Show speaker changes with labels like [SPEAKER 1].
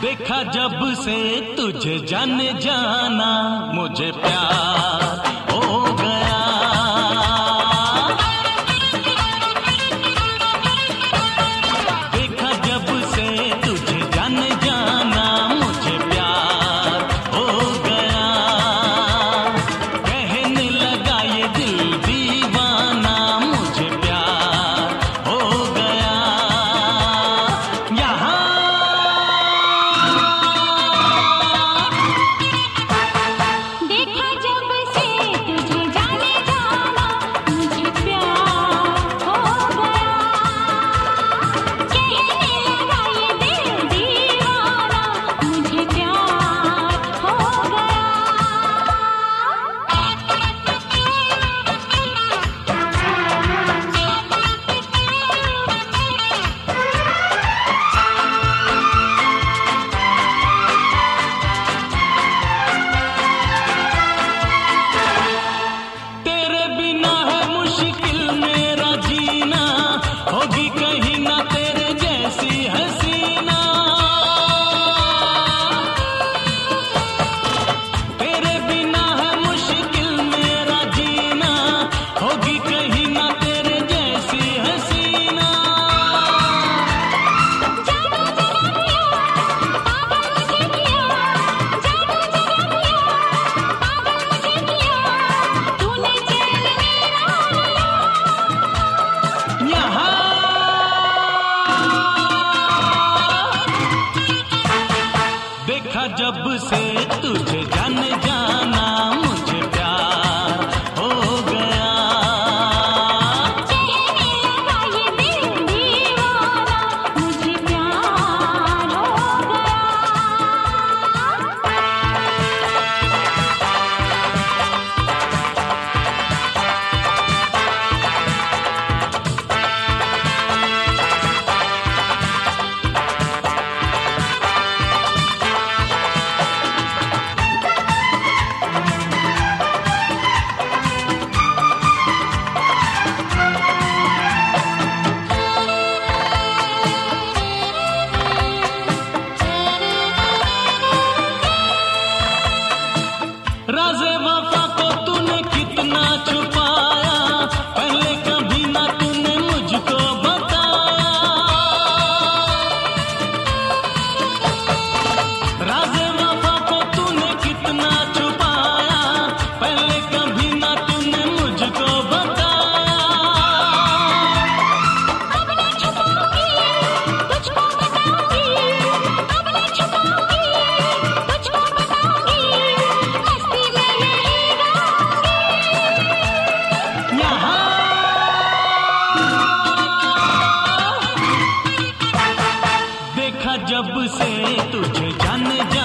[SPEAKER 1] देखा जब से तुझे जाने जाना मुझे प्यार हो गया। देखा जब से तुझे जाने जाना मुझे प्यार हो गया। कहने लगा ये दिल दीवाना मुझे प्यार हो गया। यहाँ देखा जब से तुझे जाने जाना मुझे प्यार हो गया। कहने लगा ये दिल दीवाना मुझे प्यार हो गया। राज़े वफ़ा को तूने कितना छुपाया, पहले कभी ना तूने मुझको बताया। राज़े वफ़ा को तूने कितना छुपाया, पहले कभी ना तूने मुझको बताया। अब ना छुपाऊंगी तुझको बताऊंगी, अब ना छुपाऊंगी तुझको बताऊंगी। देखा जब से तुझे जाने जा